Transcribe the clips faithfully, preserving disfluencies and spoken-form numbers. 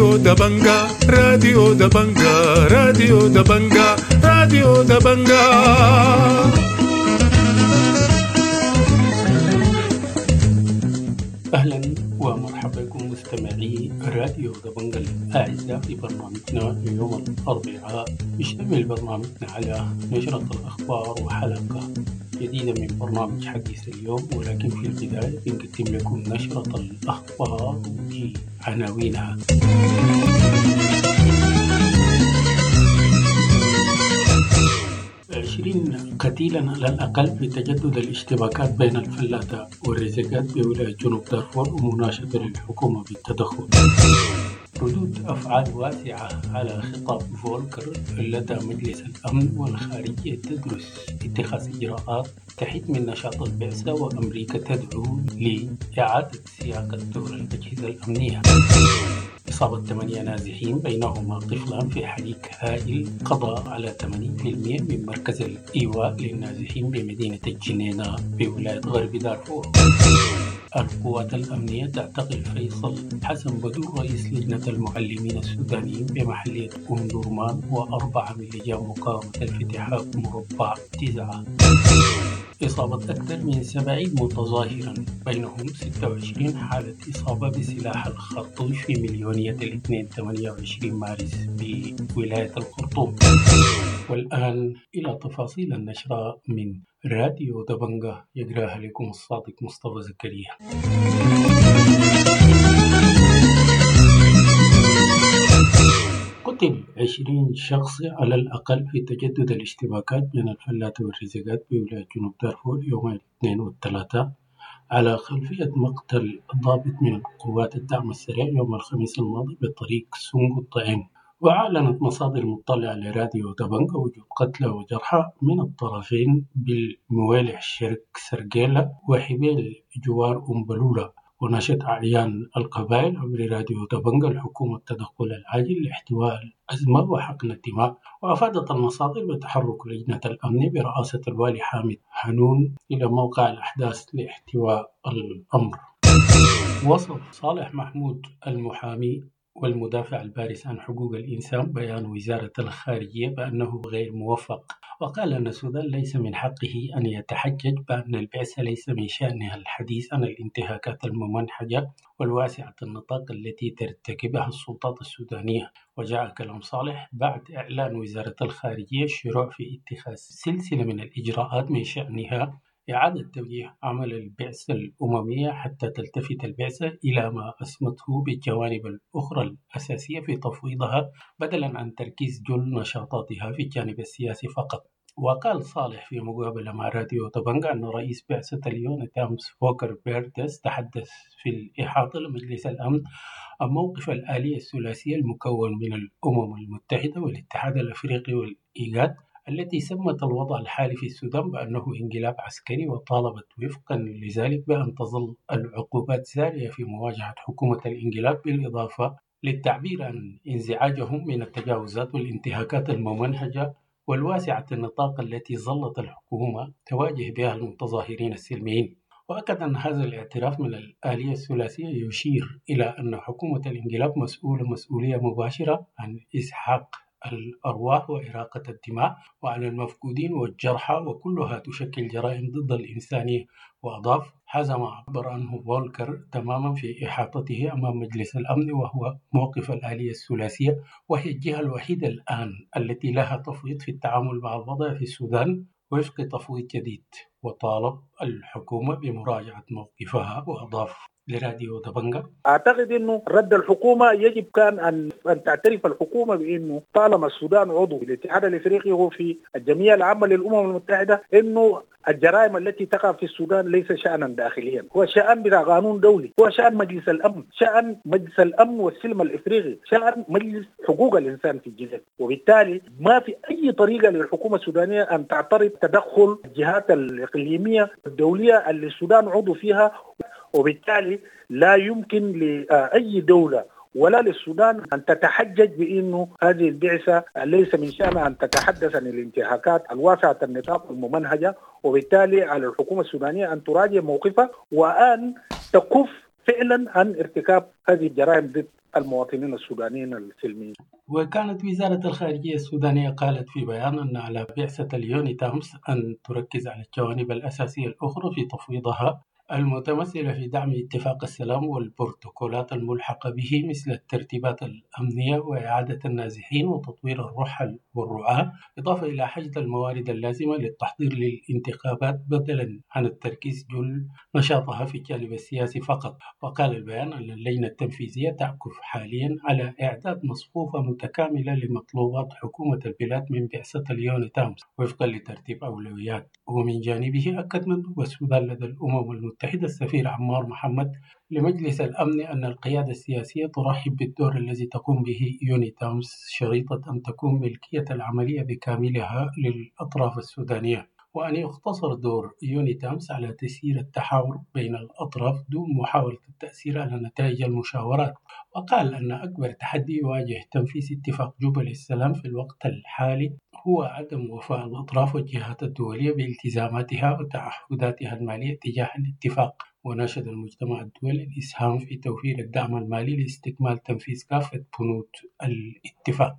راديو دبنجا راديو دبنجا راديو دبنجا راديو دبنجا. أهلا ومرحبا بكم مستمعي راديو دبنجا الأعزاء في برنامجنا ليوم الأربعاء. يشتمل برنامجنا على نشرة الأخبار وحلقة جديدة من برنامج حديث اليوم، ولكن في البداية بنقدم لكم نشرة الأخبار بعناوينها. عشرين قتيلا على الأقل في تجدد الاشتباكات بين الفلاتة والرزقات بولاية جنوب دارفور ومناشدة للحكومة بالتدخل. ردود أفعال واسعة على خطاب فولكر لدى مجلس الأمن والخارجية تدرس اتخاذ إجراءات تحد من نشاط البعثة، وأمريكا تدعو لإعادة سياقة دور الأجهزة الأمنية. إصابة ثمانية نازحين بينهما طفلان في حريق هائل قضى على ثمانين بالمئة من مركز الإيواء للنازحين بمدينة الجنينة بولاية غرب دارفور. القوات الأمنية تعتقل فيصل حسن بدور رئيس لجنة المعلمين السودانيين بمحلية أم درمان، وأربعة من لجان مقاومة الفتحاء مربع تسعة. إصابة أكثر من سبعين متظاهرا بينهم ستة وعشرين حالة إصابة بسلاح الخرطوش في مليونية الاثنين ثمانية وعشرين مارس بولاية الخرطوم. والآن إلى تفاصيل النشرة من راديو دبنجا، يقرأها لكم الصادق مصطفى زكريا. قتل عشرين شخص على الأقل في تجدد الاشتباكات بين الفلاتة والرزقات بولاية جنوب دارفور يوم الاثنين والثلاثاء، على خلفية مقتل ضابط من قوات الدعم السريع يوم الخميس الماضي بطريق سونغ الطعيم. وأعلنت مصادر مطلعة لراديو دبنجا وجود قتلى وجرحى من الطرفين بالموالح شرق سرقيلة وحبيل جوار أمبلولة. ونشط أعيان القبائل عبر راديو دبنجا الحكومة التدخل العاجل لاحتواء الأزمة وحقن الدماء. وأفادت المصادر بتحرك لجنة الأمن برئاسة الوالي حامد حنون إلى موقع الأحداث لاحتواء الأمر. وصف صالح محمود المحامي والمدافع البارز عن حقوق الإنسان بيان وزارة الخارجية بأنه غير موفق، وقال أن السودان ليس من حقه أن يتحجج بأن البعثة ليس من شأنها الحديث عن الانتهاكات الممنهجة والواسعة النطاق التي ترتكبها السلطات السودانية. وجاء كلام صالح بعد إعلان وزارة الخارجية الشروع في اتخاذ سلسلة من الإجراءات من شأنها إعادة توجيه عمل البعثة الأممية حتى تلتفت البعثة إلى ما أسمته بالجوانب الأخرى الأساسية في تفويضها، بدلاً عن تركيز جل نشاطاتها في الجانب السياسي فقط. وقال صالح في مقابلة مع راديو دبنجا أن رئيس بعثة اليون تامس فوكر بيردس تحدث في الإحاطة لمجلس الأمن عن موقف الآلية الثلاثية المكون من الأمم المتحدة والاتحاد الأفريقي والإيغاد التي سمت الوضع الحالي في السودان بأنه انقلاب عسكري، وطالبت وفقا لذلك بأن تظل العقوبات سارية في مواجهة حكومة الانقلاب، بالإضافة للتعبير عن انزعاجهم من التجاوزات والانتهاكات الممنهجة والواسعة النطاق التي ظلت الحكومة تواجه بها المتظاهرين السلميين. وأكد أن هذا الاعتراف من الآلية الثلاثية يشير إلى أن حكومة الانقلاب مسؤولة مسؤولية مباشرة عن إسحاق الأرواح وإراقة الدماء وعلى المفقودين والجرحى، وكلها تشكل جرائم ضد الإنسانية. وأضاف: هذا ما عبر عنه فولكر تماما في إحاطته أمام مجلس الأمن، وهو موقف الآلية الثلاثية، وهي الجهة الوحيدة الآن التي لها تفويض في التعامل مع الوضع في السودان وفق تفويض جديد، وطالب الحكومة بمراجعة موقفها. وأضاف لراديو دبنجا: أعتقد أنه رد الحكومة يجب كان أن أن تعترف الحكومة بأنه طالما السودان عضو في الاتحاد الأفريقي وفي الجمعية العامة للأمم المتحدة، أنه الجرائم التي تقع في السودان ليس شأنا داخليا، هو شأن بتاع قانون دولي، هو شأن مجلس الأمن، شأن مجلس الأمن والسلم الإفريقي، شأن مجلس حقوق الإنسان في الجنوب. وبالتالي ما في أي طريقة للحكومة السودانية أن تعترض تدخل الجهات الإقليمية الدولية اللي السودان عضو فيها، وبالتالي لا يمكن لأي دولة ولا للسودان أن تتحجج بأنه هذه البعثة ليس من شأنها أن تتحدث عن الانتهاكات الواسعة النطاق الممنهجة. وبالتالي على الحكومة السودانية أن تراجع موقفها وأن تكف فعلا عن ارتكاب هذه الجرائم ضد المواطنين السودانيين السلميين. وكانت وزارة الخارجية السودانية قالت في بيان أن على بعثة اليوني تامس أن تركز على الجوانب الأساسية الأخرى في تفويضها المتمثلة في دعم اتفاق السلام والبروتوكولات الملحقة به مثل الترتيبات الأمنية وإعادة النازحين وتطوير الرحل والرعاة، إضافة إلى حشد الموارد اللازمة للتحضير للانتخابات بدلا عن التركيز جل نشاطها في الجانب السياسي فقط. وقال البيان أن اللجنة التنفيذية تعكف حاليا على إعداد مصفوفة متكاملة لمطلوبات حكومة البلاد من بعثة اليوني تامس وفقا لترتيب أولويات. ومن جانبه أكد مندوب السودان لدى الأمم المتحدة السفير عمار محمد لمجلس الأمن أن القيادة السياسية ترحب بالدور الذي تقوم به يوني تامس شريطة أن تكون ملكية العملية بكاملها للأطراف السودانية، وأن يقتصر دور يوني تامس على تسيير التحاور بين الأطراف دون محاولة التأثير على نتائج المشاورات. وقال أن أكبر تحدي يواجه تنفيذ اتفاق جوبا للسلام في الوقت الحالي هو عدم وفاء الأطراف والجهات الدولية بالتزاماتها وتعهداتها المالية تجاه الاتفاق. وناشد المجتمع الدولي الإسهام في توفير الدعم المالي لاستكمال تنفيذ كافة بنود الاتفاق.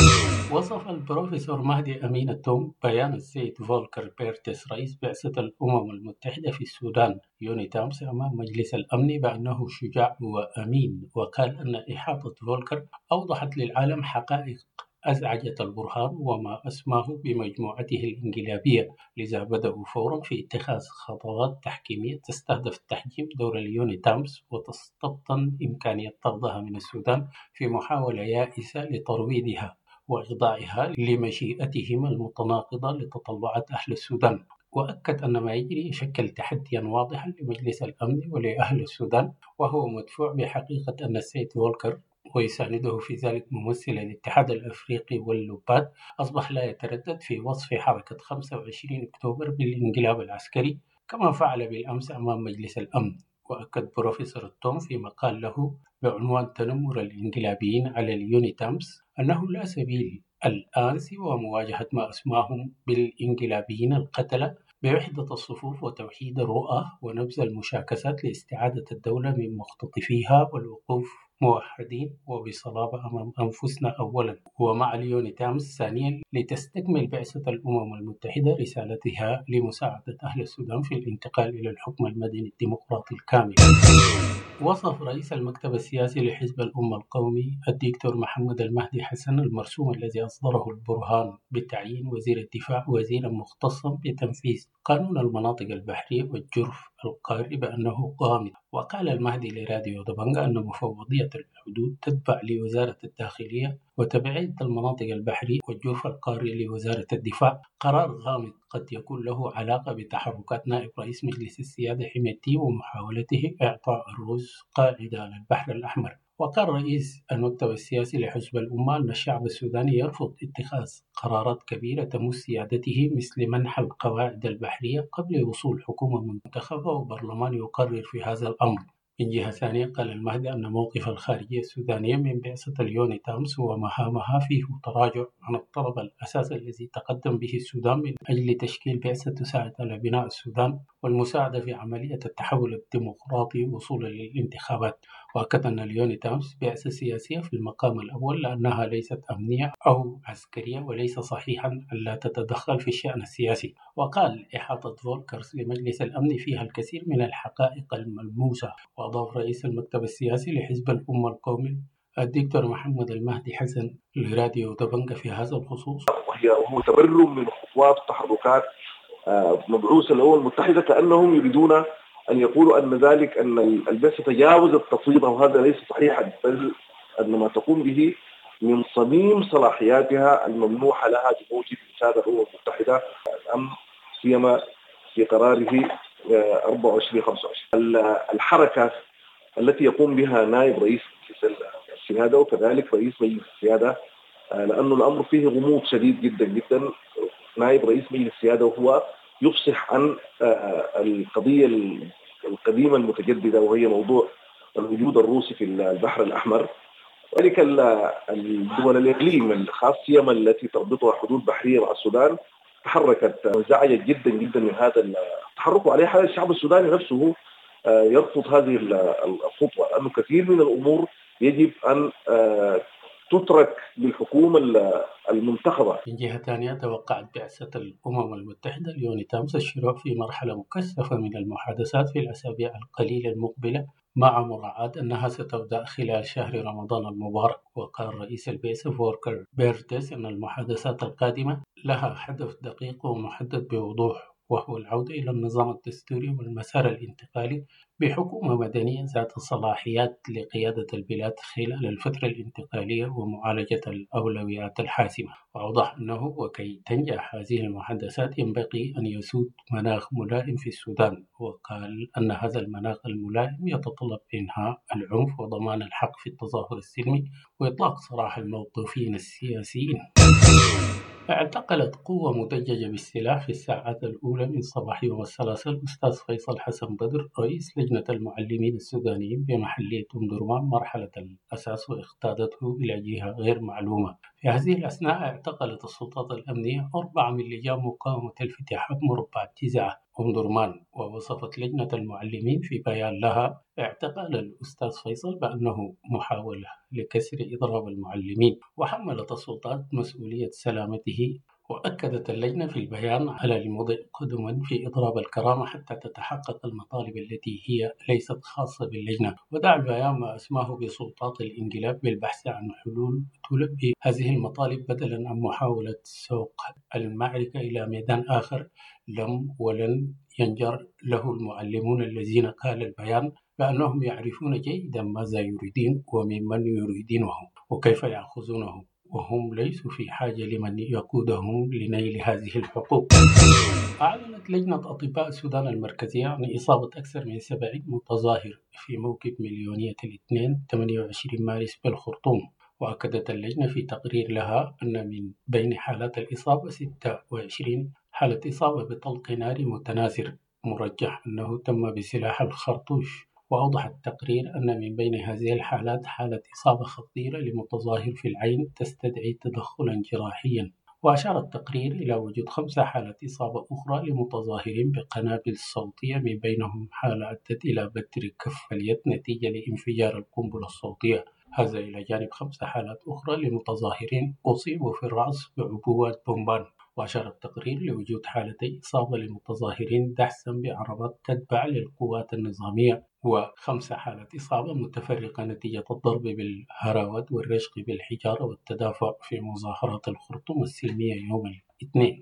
وصف البروفيسور مهدي أمين التوم بيان السيد فولكر بيرتس رئيس بعثة الأمم المتحدة في السودان يوني تامس أمام مجلس الأمن بأنه شجاع وأمين، وقال أن إحاطة فولكر أوضحت للعالم حقائق أزعجت البرهان وما أسماه بمجموعته الإنقلابية، لذا بدأوا فورا في اتخاذ خطوات تحكيمية تستهدف تحجيم دور اليوني تامس وتستبطن إمكانية طردها من السودان في محاولة يائسة لترويضها وإخضاعها لمشيئتهم المتناقضة لتطلعات أهل السودان. وأكد أن ما يجري يشكل تحديا واضحا لمجلس الأمن ولأهل السودان، وهو مدفوع بحقيقة أن السيد فولكر ويسانده في ذلك ممثل الاتحاد الأفريقي واللوبات أصبح لا يتردد في وصف حركة خمسة وعشرين أكتوبر بالانقلاب العسكري كما فعل بالأمس أمام مجلس الأمن. وأكد بروفيسور التوم في مقال له بعنوان تنمر الانقلابيين على اليوني تامس أنه لا سبيل الآن سوى مواجهة ما أسماهم بالانقلابيين القتلة بوحدة الصفوف وتوحيد الرؤى ونبذ المشاكسات لاستعادة الدولة من مختطفيها والوقوف موحدين وبصلابة أمام أنفسنا أولا ومع اليوني تامس ثانيا لتستكمل بعثة الأمم المتحدة رسالتها لمساعدة أهل السودان في الانتقال إلى الحكم المدني الديمقراطي الكامل. وصف رئيس المكتب السياسي لحزب الأمة القومي الدكتور محمد المهدي حسن المرسوم الذي أصدره البرهان بتعيين وزير الدفاع وزيرا مختصا بتنفيذ قانون المناطق البحرية والجرف القاري بأنه غامض. وقال المهدي لراديو دبنجة أن مفوضية الحدود تتبع لوزارة الداخلية وتبعية المناطق البحرية والجرف القاري لوزارة الدفاع قرار غامض قد يكون له علاقة بتحركات نائب رئيس مجلس السيادة حميدتي ومحاولته إعطاء الروس قاعدة على البحر الأحمر. وقال رئيس المكتب السياسي لحزب الأمة أن الشعب السوداني يرفض اتخاذ قرارات كبيرة تمس سيادته مثل منح القواعد البحرية قبل وصول حكومة منتخبة وبرلمان يقرر في هذا الأمر. من جهة ثانية قال المهدي أن موقف الخارجية السودانية من بعثة اليوني تامس ومهامها فيه تراجع عن الطلب الأساسي الذي تقدم به السودان من أجل تشكيل بعثة تساعد على بناء السودان والمساعدة في عملية التحول الديمقراطي وصولا للانتخابات. وأكد أن اليوني تامس بعثة سياسية في المقام الأول لأنها ليست أمنية أو عسكرية وليس صحيحا ألا تتدخل في الشأن السياسي. وقال إحاطة فولكرز لمجلس الأمن فيها الكثير من الحقائق الملموسة. وأضاف رئيس المكتب السياسي لحزب الأمة القومي الدكتور محمد المهدي حسن لراديو دبنجة في هذا الخصوص وهي هو تبرر من خطوات وتحركات مبعوث الأمم المتحدة كأنهم يريدون أن يقولوا أن ذلك أن البعثة تجاوزت تفويضها، وهذا ليس صحيحا، بل أن ما تقوم به من صميم صلاحياتها الممنوحة لها بموجب رسالة الأمم المتحدة الأمن سيما في قراره أربعة وعشرين خمسة وعشرين. الحركة التي يقوم بها نائب رئيس السيادة وكذلك رئيس مجلس السيادة، لأن الأمر فيه غموض شديد جدا جدا. نائب رئيس مجلس السيادة وهو يفصح عن القضية القديمة المتجددة وهي موضوع الوجود الروسي في البحر الأحمر. ذلك الدول الإقليم الخاصة التي تربطها حدود بحرية مع السودان تحركت وزعجت جدا جدا من هذا التحرك، وعليه حال الشعب السوداني نفسه يرفض هذه الخطوة، لأنه كثير من الأمور يجب أن تترك للحكومة المنتخبة. من جهة ثانية، توقعت بعثة الأمم المتحدة ليوني تامس الشروع في مرحلة مكثفة من المحادثات في الأسابيع القليلة المقبلة، مع مراعاة أنها ستبدأ خلال شهر رمضان المبارك. وقال رئيس البعثة فولكر بيرتس أن المحادثات القادمة لها هدف دقيق ومحدد بوضوح، وهو العودة إلى النظام الدستوري والمسار الانتقالي بحكومة مدنية ذات صلاحيات لقيادة البلاد خلال الفترة الانتقالية ومعالجة الأولويات الحاسمة. وأوضح أنه وكي تنجح هذه المحادثات ينبغي أن يسود مناخ ملائم في السودان، وقال أن هذا المناخ الملائم يتطلب إنهاء العنف وضمان الحق في التظاهر السلمي وإطلاق سراح الموقوفين السياسيين. اعتقلت قوة مدججة بالسلاح في الساعات الأولى من صباح يوم الثلاثاء الأستاذ فيصل حسن بدر رئيس لجنة المعلمين السودانيين بمحلية أم درمان مرحلة الأساس، واختادته إلى جهة غير معلومة. في هذه الأثناء اعتقلت السلطات الأمنية أربعة من لجان مقاومة الفتيحة مربع جزعة أم درمان. ووصفت لجنة المعلمين في بيان لها اعتقال الأستاذ فيصل بأنه محاولة لكسر إضراب المعلمين، وحملت السلطات مسؤولية سلامته. وأكدت اللجنة في البيان على المضي قدما في إضراب الكرامة حتى تتحقق المطالب التي هي ليست خاصة باللجنة. ودعا البيان ما أسماه بسلطات الانقلاب بالبحث عن حلول تلبي هذه المطالب بدلا عن محاولة سوق المعركة إلى ميدان آخر لم ولن ينجر له المعلمون الذين قال البيان بأنهم يعرفون جيدا ماذا يريدون وممن يريدونه وكيف يأخذونه، وهم ليسوا في حاجة لمن يقودهم لنيل هذه الحقوق. أعلنت لجنة أطباء السودان المركزية عن إصابة أكثر من سبعين متظاهر في موكب مليونية الاثنين ثمانية وعشرين مارس بالخرطوم. وأكدت اللجنة في تقرير لها أن من بين حالات الإصابة ستة وعشرين حالة إصابة بطلق ناري متناثر مرجح أنه تم بسلاح الخرطوش. وأوضح التقرير أن من بين هذه الحالات حالة إصابة خطيرة لمتظاهر في العين تستدعي تدخلا جراحيا. وأشار التقرير إلى وجود خمسة حالات إصابة أخرى لمتظاهرين بقنابل صوتية، من بينهم حالة أدت إلى بتر كف اليد نتيجة لانفجار القنبلة الصوتية، هذا إلى جانب خمسة حالات أخرى لمتظاهرين أصيبوا في الرأس بعبوات بومبان. وأشار التقرير لوجود حالتي إصابة لمتظاهرين دحسا بعربات تتبع للقوات النظامية، وخمس حالات إصابة متفرقة نتيجة الضرب بالهراوات والرشق بالحجارة والتدافع في مظاهرات الخرطوم السلمية يوم الاثنين.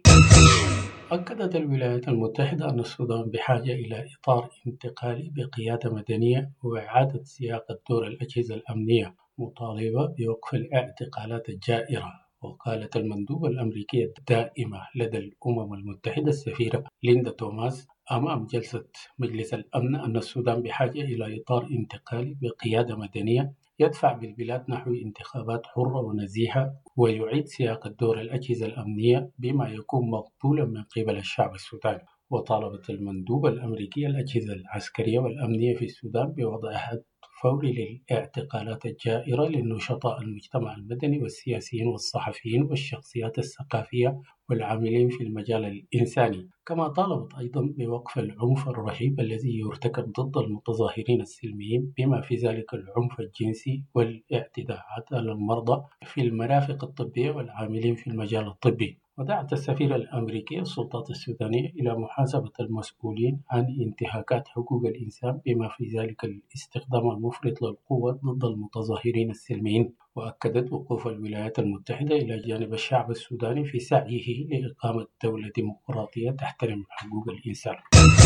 أكدت الولايات المتحدة أن السودان بحاجة إلى إطار انتقالي بقيادة مدنية وإعادة صياغة دور الأجهزة الأمنية، مطالبة بوقف الاعتقالات الجائرة. وقالت المندوبة الأمريكية الدائمة لدى الأمم المتحدة السفيرة ليندا توماس أمام جلسة مجلس الأمن أن السودان بحاجة إلى إطار انتقالي بقيادة مدنية يدفع بالبلاد نحو انتخابات حرة ونزيهة، ويعيد صياغة دور الأجهزة الأمنية بما يكون مقبولا من قبل الشعب السوداني. وطالبت المندوبة الأمريكية الأجهزة العسكرية والأمنية في السودان بوضع حد فوري للاعتقالات الجائرة للنشطاء المجتمع المدني والسياسيين والصحفيين والشخصيات الثقافية والعاملين في المجال الإنساني. كما طالبت أيضا بوقف العنف الرهيب الذي يرتكب ضد المتظاهرين السلميين، بما في ذلك العنف الجنسي والاعتداءات على المرضى في المرافق الطبية والعاملين في المجال الطبي. ودعت السفيرة الأمريكية السلطات السودانية إلى محاسبة المسؤولين عن انتهاكات حقوق الإنسان، بما في ذلك الاستخدام المفرط للقوة ضد المتظاهرين السلميين. وأكدت وقوف الولايات المتحدة إلى جانب الشعب السوداني في سعيه لإقامة دولة ديمقراطية تحترم حقوق الإنسان.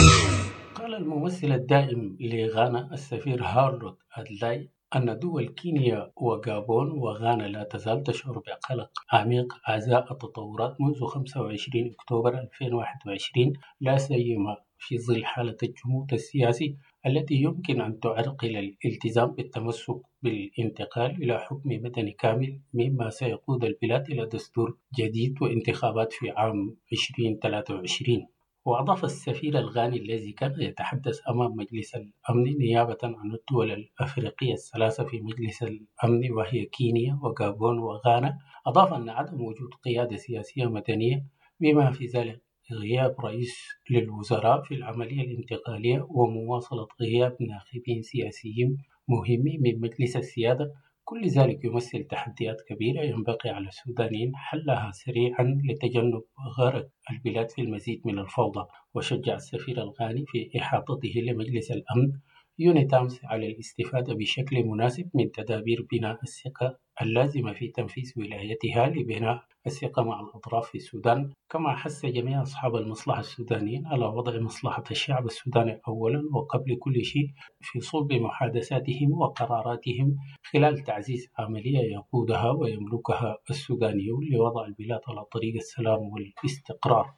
قال الممثل الدائم لغانا السفير هارلود أدلاي أن دول كينيا وغابون وغانا لا تزال تشعر بقلق عميق أزاء التطورات منذ خمسة وعشرين أكتوبر ألفين وواحد وعشرين، لا سيما في ظل حالة الجمود السياسي التي يمكن أن تعرقل الالتزام بالتمسك بالانتقال إلى حكم مدني كامل، مما سيقود البلاد إلى دستور جديد وانتخابات في عام ألفين وثلاثة وعشرين. وأضاف السفير الغاني الذي كان يتحدث أمام مجلس الأمن نيابة عن الدول الأفريقية الثلاثة في مجلس الأمن وهي كينيا وغابون وغانا، أضاف أن عدم وجود قيادة سياسية مدنية بما في ذلك غياب رئيس للوزراء في العملية الانتقالية ومواصلة غياب ناخبين سياسيين مهمين من مجلس السيادة، كل ذلك يمثل تحديات كبيرة ينبغي على السودانيين حلها سريعا لتجنب غرق البلاد في المزيد من الفوضى. وشجع السفير الغاني في إحاطته لمجلس الأمن يونيتامس على الاستفادة بشكل مناسب من تدابير بناء الثقة اللازمة في تنفيذ ولايتها لبناء الثقة مع الأطراف في السودان، كما حث جميع أصحاب المصلحة السودانيين على وضع مصلحة الشعب السوداني أولا وقبل كل شيء في صلب محادثاتهم وقراراتهم خلال تعزيز عملية يقودها ويملكها السودانيون لوضع البلاد على طريق السلام والاستقرار.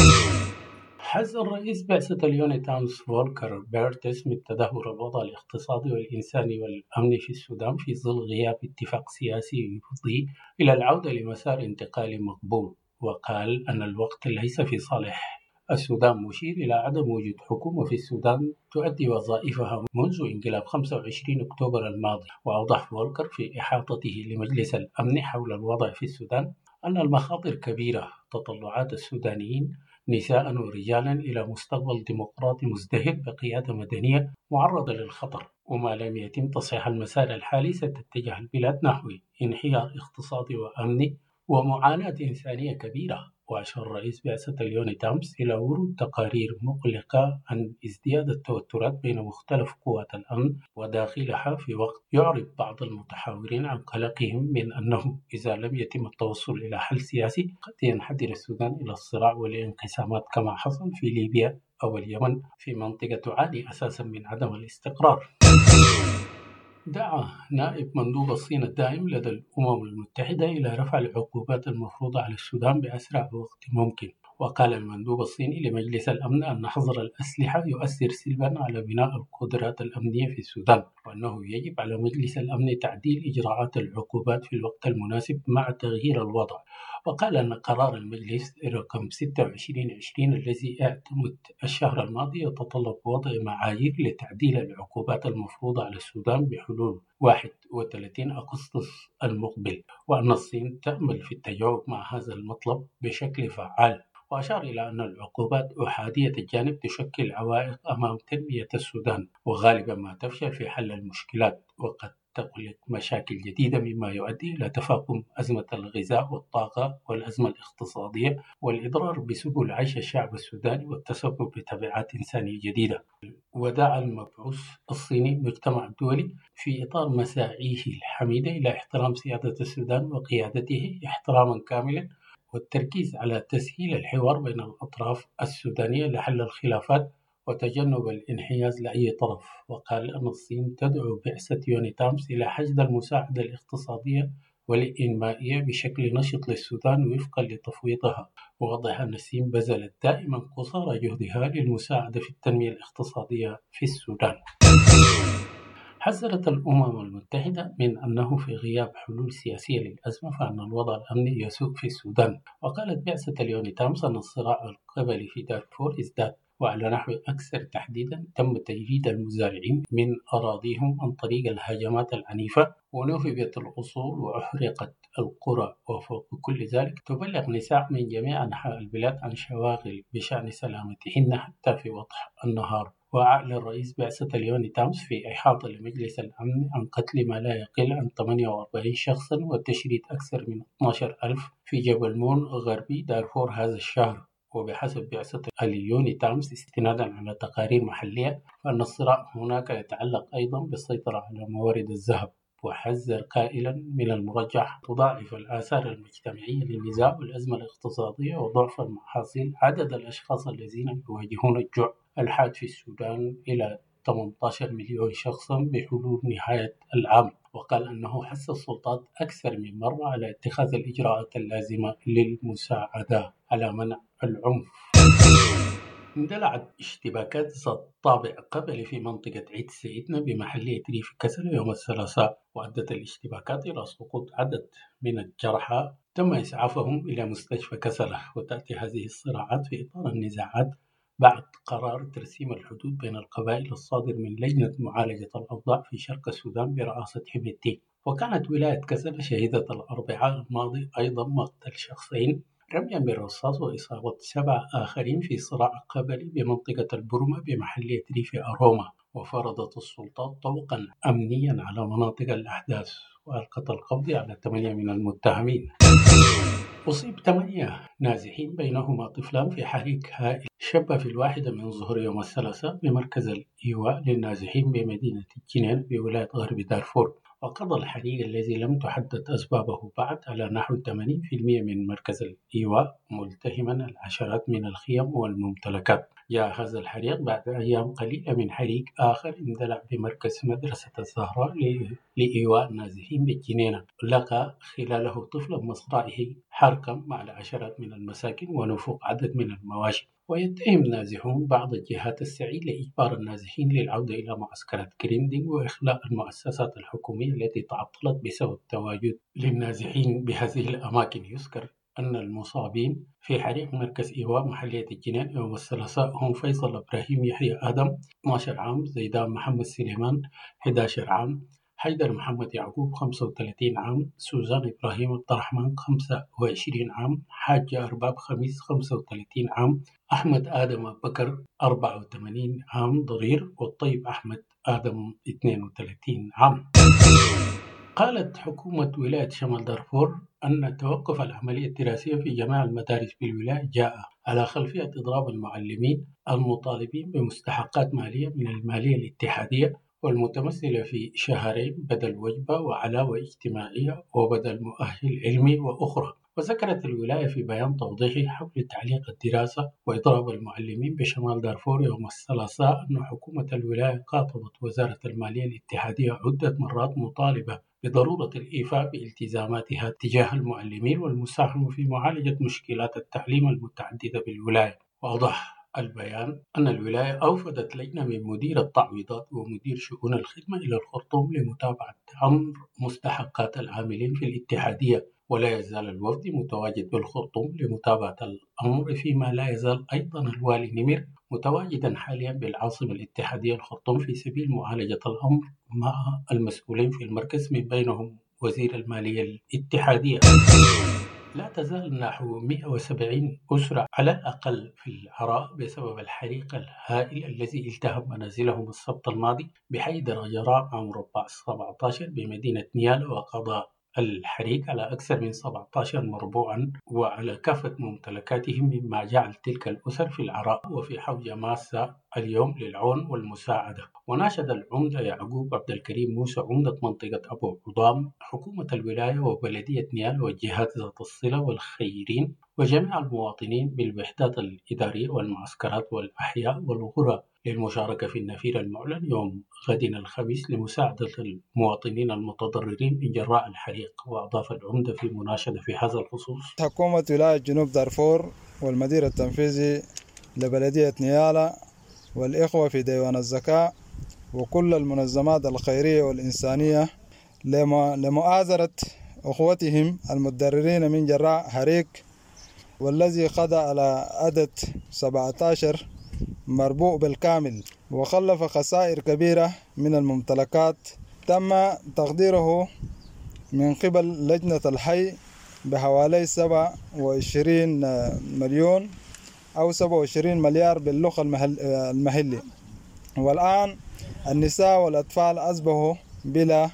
حذر رئيس بعثة اليونيتامس فولكر بيرتس من تدهور الوضع الاقتصادي والإنساني والأمني في السودان في ظل غياب اتفاق سياسي يفضي إلى العودة لمسار انتقالي مقبول، وقال أن الوقت ليس في صالح السودان، مشير إلى عدم وجود حكومة في السودان تؤدي وظائفها منذ انقلاب خمسة وعشرين أكتوبر الماضي. وأوضح فولكر في إحاطته لمجلس الأمن حول الوضع في السودان أن المخاطر كبيرة، تطلعات السودانيين نساء ورجالا إلى مستقبل ديمقراطي مزدهر بقيادة مدنية معرضة للخطر، وما لم يتم تصحيح المسار الحالي ستتجه البلاد نحو انحيار اقتصادي وأمني ومعاناة إنسانية كبيرة. وأشار رئيس بعثة اليونيتامس إلى ورود تقارير مقلقة عن ازدياد التوترات بين مختلف قوات الأمن وداخلها، في وقت يعرب بعض المتحاورين عن قلقهم من أنه إذا لم يتم التوصل إلى حل سياسي قد ينحدر السودان إلى الصراع والانقسامات كما حصل في ليبيا أو اليمن، في منطقة تعاني أساسا من عدم الاستقرار. دعا نائب مندوب الصين الدائم لدى الأمم المتحدة إلى رفع العقوبات المفروضة على السودان بأسرع وقت ممكن. وقال المندوب الصيني لمجلس الأمن أن حظر الأسلحة يؤثر سلبا على بناء القدرات الأمنية في السودان، وأنه يجب على مجلس الأمن تعديل إجراءات العقوبات في الوقت المناسب مع تغيير الوضع. وقال أن قرار المجلس رقم ستة وعشرين عشرين الذي اعتمد الشهر الماضي يتطلب وضع معايير لتعديل العقوبات المفروضة على السودان بحلول واحد وثلاثين أغسطس المقبل، وأن الصين تأمل في التجاوب مع هذا المطلب بشكل فعال. وأشار إلى أن العقوبات أحادية الجانب تشكل عوائق أمام تنمية السودان، وغالبا ما تفشل في حل المشكلات، وقد تخلق مشاكل جديدة مما يؤدي إلى تفاقم أزمة الغذاء والطاقة والأزمة الاقتصادية والإضرار بسبل عيش الشعب السوداني والتسبب بتبعات إنسانية جديدة. ودعا المبعوث الصيني المجتمع الدولي في إطار مساعيه الحميدة إلى احترام سيادة السودان وقيادته احتراما كاملا، والتركيز على تسهيل الحوار بين الأطراف السودانية لحل الخلافات وتجنب الانحياز لأي طرف. وقال أن الصين تدعو بعثة يونيتامس إلى حشد المساعدة الاقتصادية والإنمائية بشكل نشط للسودان وفقا لتفويضها، ووضح أن الصين بذلت دائما قصارى جهدها للمساعدة في التنمية الاقتصادية في السودان. حذرت الأمم المتحدة من أنه في غياب حلول سياسية للأزمة فإن الوضع الأمني يسوء في السودان. وقالت بعثة اليونيتامس أن الصراع القبلي في دارفور ازداد، وعلى نحو أكثر تحديدا تم تجريد المزارعين من أراضيهم عن طريق الهجمات العنيفة، ونهبت الأصول وأحرقت القرى. وفوق كل ذلك تبلغ نساء من جميع أنحاء البلاد عن شواغل بشأن سلامتهن حتى في وضح النهار. وأعلن رئيس بعثة اليونيتامس في إحاطة لمجلس الأمن عن قتل ما لا يقل عن ثمانية وأربعين شخصا وتشريد أكثر من اثني عشر ألف في جبل مون غربي دارفور هذا الشهر. وبحسب بعثة اليونيتامس استنادا على تقارير محلية فإن الصراع هناك يتعلق أيضا بالسيطرة على موارد الذهب، وحذر قائلا من المرجح تضاعف الآثار المجتمعية للنزاع والأزمة الاقتصادية وضعف المحاصيل عدد الأشخاص الذين يواجهون الجوع الحاد في السودان إلى ثمانية عشر مليون شخصا بحلول نهاية العام. وقال أنه حث السلطات أكثر من مرة على اتخاذ الإجراءات اللازمة للمساعدة على منع العنف. اندلعت اشتباكات ذات طابع قبلي في منطقة عيد سيدنا بمحلية ريف كسل يوم الثلاثاء، وأدت الاشتباكات إلى سقوط عدد من الجرحى تم إسعافهم إلى مستشفى كسلة. وتأتي هذه الصراعات في إطار النزاعات بعد قرار ترسيم الحدود بين القبائل الصادر من لجنة معالجة الأوضاع في شرق السودان برئاسة حميدتين. وكانت ولاية كسلة شهدت الأربعاء الماضي أيضا مقتل شخصين رميا بالرصاص وإصابة سبع آخرين في صراع قبلي بمنطقة البرمة بمحلية ريف أروما. وفرضت السلطات طوقا أمنيا على مناطق الأحداث وألقت القبض على ثمانية من المتهمين. أصيب ثمانية نازحين بينهما طفلان في حريق هائل شب في الواحدة من ظهر يوم الثلاثاء بمركز الإيواء للنازحين بمدينة الجنين بولاية غرب دارفور. وقضى الحريق الذي لم تحدد أسبابه بعد على نحو ثمانين بالمئة من مركز الإيواء ملتهما العشرات من الخيم والممتلكات. جاء هذا الحريق بعد أيام قليلة من حريق آخر اندلع بمركز مدرسة الزهراء لإيواء النازحين بالجنينة، لقى خلاله طفلا مصرعه حرقا مع العشرات من المساكن ونفوق عدد من المواشي. ويتهم النازحون بعض الجهات السعي لإجبار النازحين للعودة إلى معسكرات كريندينغ وإخلاء المؤسسات الحكومية التي تعطلت بسبب تواجد للنازحين بهذه الأماكن. يذكر أن المصابين في حريق مركز إيواء محلية الجنين يوم الثلاثاء هم فيصل إبراهيم يحيى آدم اثني عشر عام، زيدان محمد سليمان أحد عشر عام، حيدر محمد يعقوب خمسة وثلاثين عام، سوزان إبراهيم عبد الرحمن خمسة وعشرين عام، حاج أرباب خميس خمسة وثلاثين عام، أحمد آدم بكر أربعة وثمانين عام ضرير، والطيب أحمد آدم اثنين وثلاثين عام. قالت حكومة ولاية شمال دارفور أن توقف العملية الدراسية في جميع المدارس بالولاية جاء على خلفية إضراب المعلمين المطالبين بمستحقات مالية من المالية الاتحادية والمتمثلة في شهرين بدل وجبة وعلاوة اجتماعية وبدل مؤهل علمي وأخرى. وذكرت الولاية في بيان توضيحي حول تعليق الدراسة وإضراب المعلمين بشمال دارفور يوم الثلاثاء أن حكومة الولاية خاطبت وزارة المالية الاتحادية عدة مرات مطالبة بضرورة الإيفاء بالتزاماتها تجاه المعلمين والمساهمة في معالجة مشكلات التعليم المتعددة بالولاية. وأوضح البيان أن الولاية أوفدت لجنة من مدير التعويضات ومدير شؤون الخدمة إلى الخرطوم لمتابعة أمر مستحقات العاملين في الاتحادية، ولا يزال الوفد متواجد بالخرطوم لمتابعة الأمر، فيما لا يزال أيضا الوالي نمر متواجدا حاليا بالعاصمة الاتحادية الخرطوم في سبيل معالجة الأمر مع المسؤولين في المركز من بينهم وزير المالية الاتحادية. لا تزال نحو مئة وسبعين أسرة على الأقل في العراء بسبب الحريق الهائل الذي التهب منازلهم السبت الماضي بحي درجراء عام مربع سبعة عشر بمدينة نيالا، وقضى الحريق على أكثر من سبعة عشر مربوعا وعلى كافة ممتلكاتهم، مما جعل تلك الأسر في العراء وفي حوجة ماسة اليوم للعون والمساعدة. وناشد العمدة يعقوب عبد الكريم موسى عمدة منطقة أبو عظام حكومة الولاية وبلدية نيال والجهات ذات الصلة والخيرين وجميع المواطنين بالوحدات الإدارية والمعسكرات والأحياء والقرى للمشاركة في النفير المعلن يوم غد الخميس لمساعدة المواطنين المتضررين من جراء الحريق. وأضاف العمدة في مناشدة في هذا الخصوص: حكومة ولاية جنوب دارفور والمدير التنفيذي لبلدية نيالا والإخوة في ديوان الزكاة وكل المنظمات الخيرية والإنسانية لمؤازرة أخوتهم المتضررين من جراء حريق، والذي قضى على عدد سبعة عشر مربوع بالكامل وخلف خسائر كبيرة من الممتلكات. تم تقديره من قبل لجنة الحي بحوالي سبعة وعشرين مليون أو سبعة وعشرين مليار باللغة المحلي. والآن النساء والأطفال أصبحوا بلا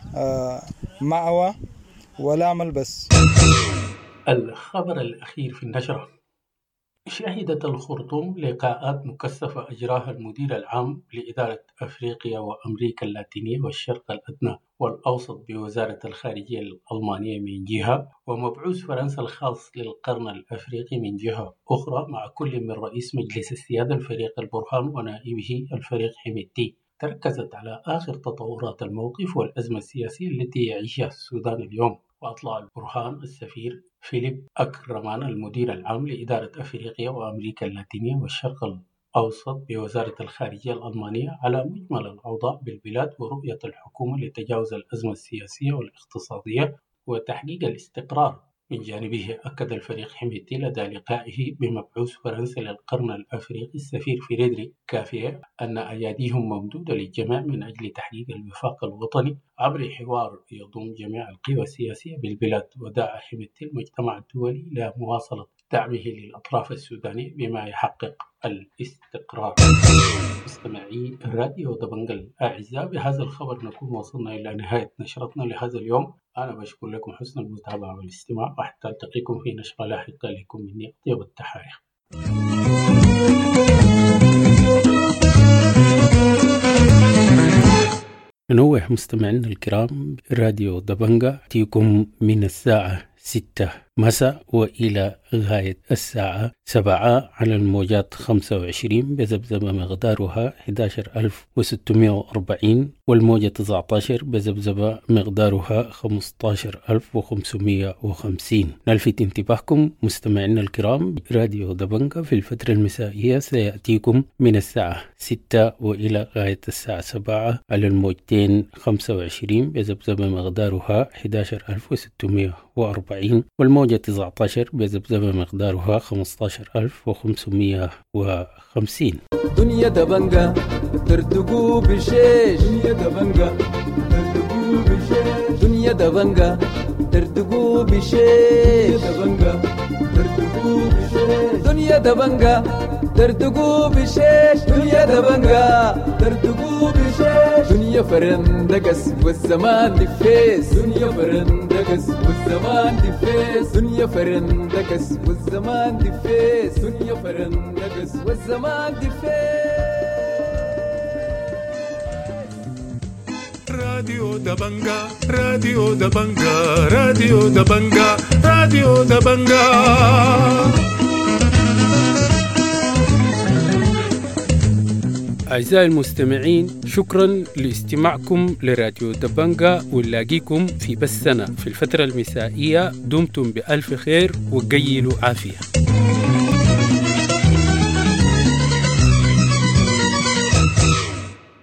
مأوى ولا ملبس. الخبر الأخير في النشرة: شهدت الخرطوم لقاءات مكثفة أجراها المدير العام لإدارة أفريقيا وأمريكا اللاتينية والشرق الأدنى والأوسط بوزارة الخارجية الألمانية من جهة، ومبعوث فرنسا الخاص للقرن الأفريقي من جهة أخرى، مع كل من رئيس مجلس السيادة الفريق البرهان ونائبه الفريق حميدتي. تركزت على آخر تطورات الموقف والأزمة السياسية التي يعيشها السودان اليوم. وأطلع البرهان السفير فيليب أكرمان المدير العام لإدارة أفريقيا وأمريكا اللاتينية والشرق الأوسط بوزارة الخارجية الألمانية على مجمل الأوضاع بالبلاد ورؤية الحكومة لتجاوز الأزمة السياسية والاقتصادية وتحقيق الاستقرار. من جانبه أكد الفريق حميدتي لدى لقائه بمبعوث فرنسا للقرن الأفريقي السفير فريدريك كافيه أن أياديهم ممدودة للجميع من أجل تحقيق الوفاق الوطني عبر حوار يضم جميع القوى السياسية بالبلاد. ودعا حميدتي المجتمع الدولي إلى مواصلة دعمه للأطراف السودانية بما يحقق الاستقرار. مستمعي راديو دبنجة الأعزاء، بهذا الخبر نكون وصلنا إلى نهاية نشرتنا لهذا اليوم. أنا بشكر لكم حسن المتابعة والاستماع، وحتى ألتقيكم في نشرة لاحقة. لكم مني أطيب التحايا. ننوه مستمعينا الكرام، راديو دبنجة تيكم من الساعة ستة مساء وإلى غاية الساعة سبعة على الموجات خمسة وعشرين بذبذبة مقدارها أحد عشر ألف وستمائة وأربعين، والموجة تسعة عشر بذبذبة مقدارها خمسة عشر ألف وخمسمائة وخمسين. نلفت انتباهكم مستمعينا الكرام، راديو دبنجة في الفترة المسائية سيأتيكم من الساعة ستة وإلى غاية الساعة سبعة على الموجتين خمسة وعشرين بذبذبة مقدارها أحد عشر ألف وستمائة وأربعين، والموجة تسعة عشر بذبذبة مقدارها خمسة عشر ألف وخمسمائة وخمسين. دنيا دبنجة ترتقو بشيش، دنيا دبنجة ترتقو بشيش، دنيا دبنجة ترتقو بشيش، دنيا دبنجة ترتقو بشيش، دنيا دبنجة ترتقو بشيش، دنيا فرندقس والزمان دفيس، دنيا فرندقس والزمان دفيس، دنيا فرندقس والزمان دفيس، دنيا فرندقس والزمان دفيس. راديو دبنجة راديو دبنجة راديو دبنجة راديو دبنجة. أعزائي المستمعين، شكرا لاستماعكم لراديو دبنجة، ونلاقيكم في بثنا في الفترة المسائية. دمتم بألف خير وقيلوا عافية.